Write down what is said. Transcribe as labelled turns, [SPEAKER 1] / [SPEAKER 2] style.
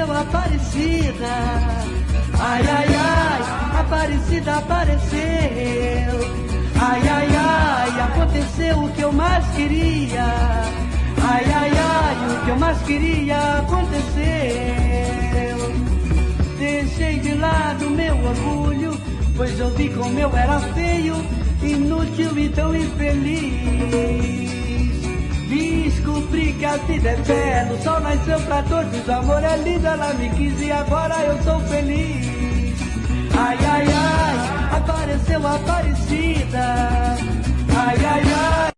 [SPEAKER 1] apareceu Aparecida. Ai, ai, ai, Aparecida apareceu. Ai, ai, ai, aconteceu o que eu mais queria. Ai, ai, ai, o que eu mais queria aconteceu. Deixei de lado meu orgulho, pois eu vi como eu era feio, inútil e tão infeliz. Descobri que a vida é bela, o sol nasceu pra todos, o amor é lindo, ela me quis e agora eu sou feliz. Ai, ai, ai, apareceu Aparecida. Ai, ai, ai.